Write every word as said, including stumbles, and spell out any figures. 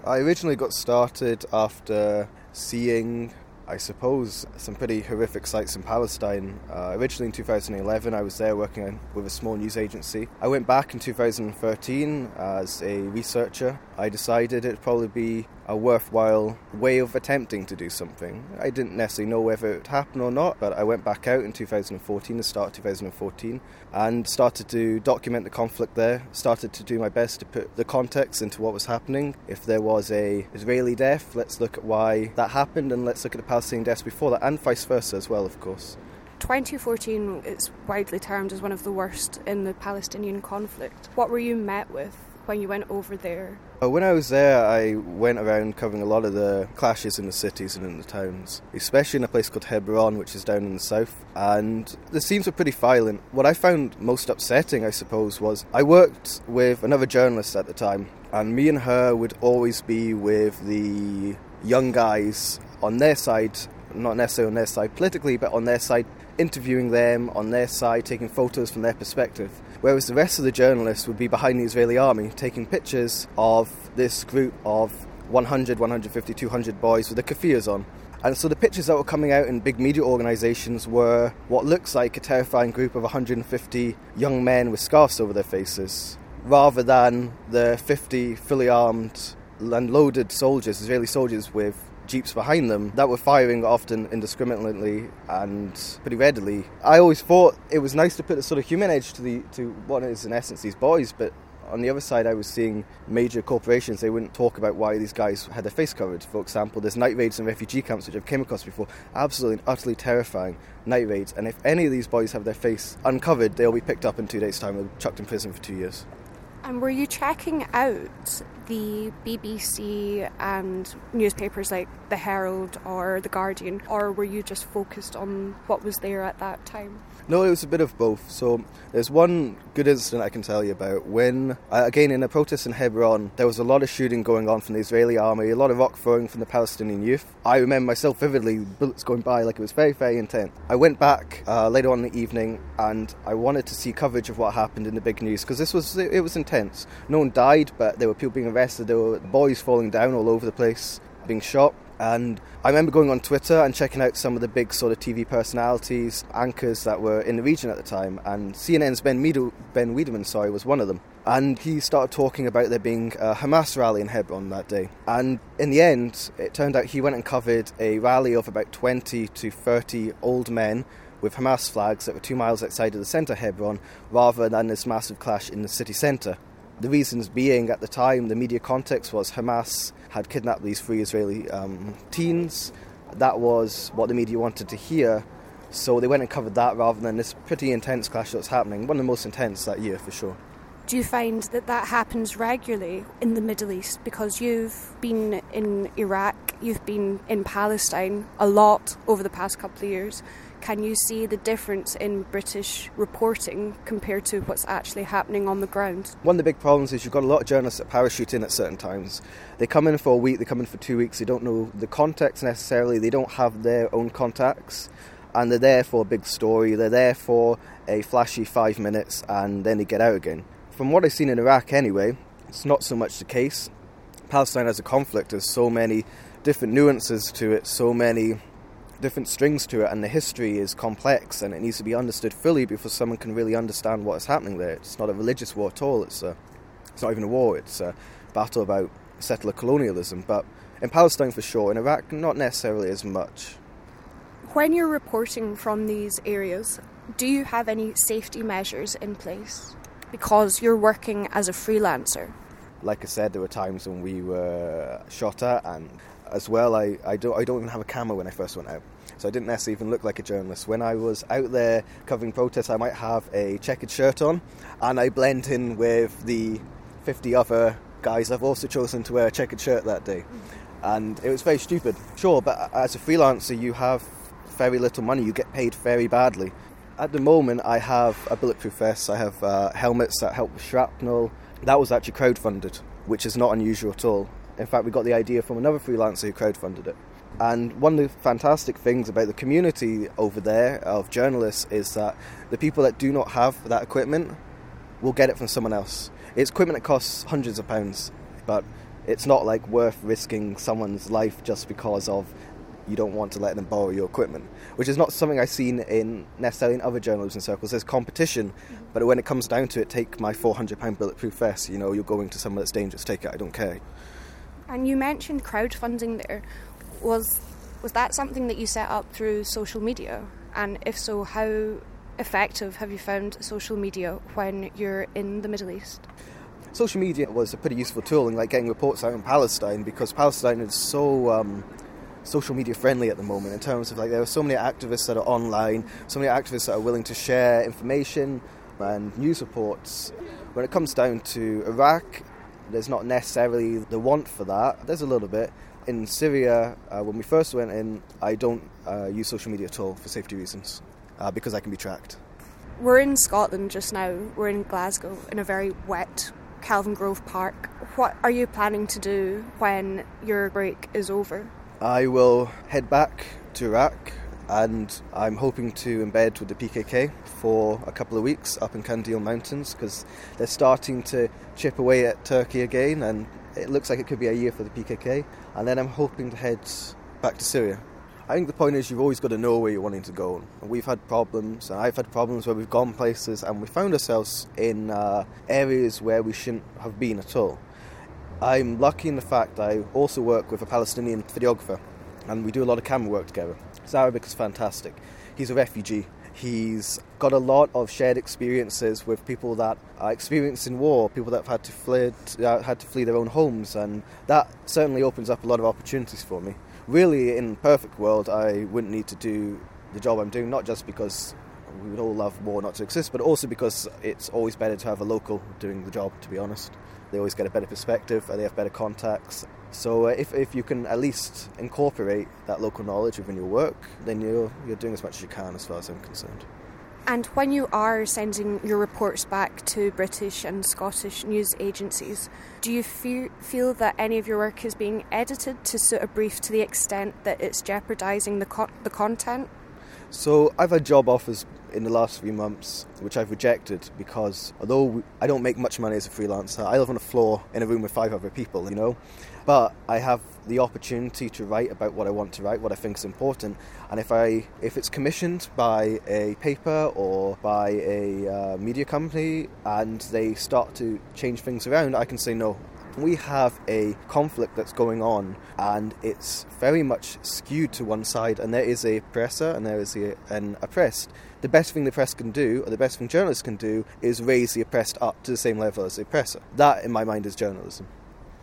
I originally got started after seeing, I suppose, some pretty horrific sights in Palestine. Uh, originally in two thousand eleven, I was there working with a small news agency. I went back in two thousand thirteen as a researcher. I decided it'd probably be a worthwhile way of attempting to do something. I didn't necessarily know whether it would happen or not, but I went back out in two thousand fourteen, the start of two thousand fourteen, and started to document the conflict there, started to do my best to put the context into what was happening. If there was a Israeli death, let's look at why that happened, and let's look at the Palestinian deaths before that, and vice versa as well, of course. twenty fourteen is widely termed as one of the worst in the Palestinian conflict. What were you met with when you went over there? When I was there, I went around covering a lot of the clashes in the cities and in the towns, especially in a place called Hebron, which is down in the south, and the scenes were pretty violent. What I found most upsetting, I suppose, was I worked with another journalist at the time, and me and her would always be with the young guys on their side, not necessarily on their side politically, but on their side, interviewing them on their side, taking photos from their perspective. Whereas the rest of the journalists would be behind the Israeli army, taking pictures of this group of one hundred, one hundred fifty, two hundred boys with the kafirs on. And so the pictures that were coming out in big media organisations were what looks like a terrifying group of one hundred fifty young men with scarves over their faces, rather than the fifty fully armed and loaded soldiers, Israeli soldiers with jeeps behind them that were firing often indiscriminately and pretty readily. I always thought it was nice to put a sort of human edge to the to what is in essence these boys, but on the other side I was seeing major corporations, they wouldn't talk about why these guys had their face covered. For example, there's night raids in refugee camps which I've came across before, absolutely and utterly terrifying night raids, and if any of these boys have their face uncovered, they'll be picked up in two days' time and chucked in prison for two years. And were you checking out the B B C and newspapers like The Herald or The Guardian, or were you just focused on what was there at that time? No, it was a bit of both. So there's one good incident I can tell you about. When, uh, again, in a protest in Hebron, there was a lot of shooting going on from the Israeli army, a lot of rock throwing from the Palestinian youth. I remember myself vividly, bullets going by, like it was very, very intense. I went back uh, later on in the evening and I wanted to see coverage of what happened in the big news, because this was, it, it was intense. No one died, but there were people being arrested, there were boys falling down all over the place, being shot. And I remember going on Twitter and checking out some of the big sort of T V personalities, anchors that were in the region at the time, and C N N's Ben, Mead- Ben Wiedemann sorry, was one of them. And he started talking about there being a Hamas rally in Hebron that day. And in the end, it turned out he went and covered a rally of about twenty to thirty old men with Hamas flags that were two miles outside of the centre of Hebron, rather than this massive clash in the city centre. The reasons being, at the time, the media context was Hamas had kidnapped these three Israeli um, teens. That was what the media wanted to hear, so they went and covered that rather than this pretty intense clash that was happening, one of the most intense that year for sure. Do you find that that happens regularly in the Middle East? Because you've been in Iraq, you've been in Palestine a lot over the past couple of years. Can you see the difference in British reporting compared to what's actually happening on the ground? One of the big problems is you've got a lot of journalists that parachute in at certain times. They come in for a week, they come in for two weeks, they don't know the context necessarily, they don't have their own contacts, and they're there for a big story, they're there for a flashy five minutes, and then they get out again. From what I've seen in Iraq anyway, it's not so much the case. Palestine as a conflict has so many different nuances to it, so many different strings to it, and the history is complex and it needs to be understood fully before someone can really understand what is happening there. It's not a religious war at all, it's, a, it's not even a war, it's a battle about settler colonialism. But in Palestine for sure, in Iraq not necessarily as much. When you're reporting from these areas, do you have any safety measures in place? Because you're working as a freelancer. Like I said, there were times when we were shot at, and as well, I, I don't I don't even have a camera when I first went out. So I didn't necessarily even look like a journalist. When I was out there covering protests, I might have a checkered shirt on, and I blend in with the fifty other guys. I've also chosen to wear a checkered shirt that day. And it was very stupid. Sure, but as a freelancer, you have very little money. You get paid very badly. At the moment, I have a bulletproof vest. I have uh, helmets that help with shrapnel. That was actually crowdfunded, which is not unusual at all. In fact, we got the idea from another freelancer who crowdfunded it. And one of the fantastic things about the community over there of journalists is that the people that do not have that equipment will get it from someone else. It's equipment that costs hundreds of pounds, but It's not like worth risking someone's life just because of you don't want to let them borrow your equipment, which is not something I've seen in necessarily in other journalism circles. There's competition, mm-hmm. but when it comes down to it, take my four hundred pound bulletproof vest. You know, you're going to somewhere that's dangerous, take it, I don't care. And you mentioned crowdfunding there. Was was that something that you set up through social media? And if so, how effective have you found social media when you're in the Middle East? Social media was a pretty useful tool in like getting reports out in Palestine, because Palestine is so um, social media friendly at the moment in terms of like there are so many activists that are online, so many activists that are willing to share information and news reports. When it comes down to Iraq, there's not necessarily the want for that. There's a little bit. In Syria, uh, when we first went in, I don't uh, use social media at all for safety reasons, uh, because I can be tracked. We're in Scotland just now. We're in Glasgow in a very wet Calvin Grove Park. What are you planning to do when your break is over? I will head back to Iraq, and I'm hoping to embed with the P K K for a couple of weeks up in Kandil Mountains, because they're starting to chip away at Turkey again, and it looks like it could be a year for the P K K. And then I'm hoping to head back to Syria. I think the point is you've always got to know where you're wanting to go. We've had problems, and I've had problems where we've gone places and we found ourselves in uh, areas where we shouldn't have been at all. I'm lucky in the fact that I also work with a Palestinian videographer, and we do a lot of camera work together. Zarabik is fantastic. He's a refugee. He's got a lot of shared experiences with people that are experiencing war, people that have had to flee, uh, had to flee their own homes, and that certainly opens up a lot of opportunities for me. Really, in a perfect world, I wouldn't need to do the job I'm doing, not just because we would all love war not to exist, but also because it's always better to have a local doing the job, to be honest. They always get a better perspective, they have better contacts. So uh, if if you can at least incorporate that local knowledge within your work, then you're you're doing as much as you can, as far as I'm concerned. And when you are sending your reports back to British and Scottish news agencies, do you feel, feel that any of your work is being edited to suit a brief to the extent that it's jeopardising the co- the content? So I've had job offers in the last few months, which I've rejected because although I don't make much money as a freelancer, I live on a floor in a room with five other people, you know, but I have the opportunity to write about what I want to write, what I think is important, and if I if it's commissioned by a paper or by a uh, media company and they start to change things around, I can say no. We have a conflict that's going on, and it's very much skewed to one side, and there is a oppressor and there is a, an oppressed. The best thing the press can do, or the best thing journalists can do, is raise the oppressed up to the same level as the oppressor. That, in my mind, is journalism.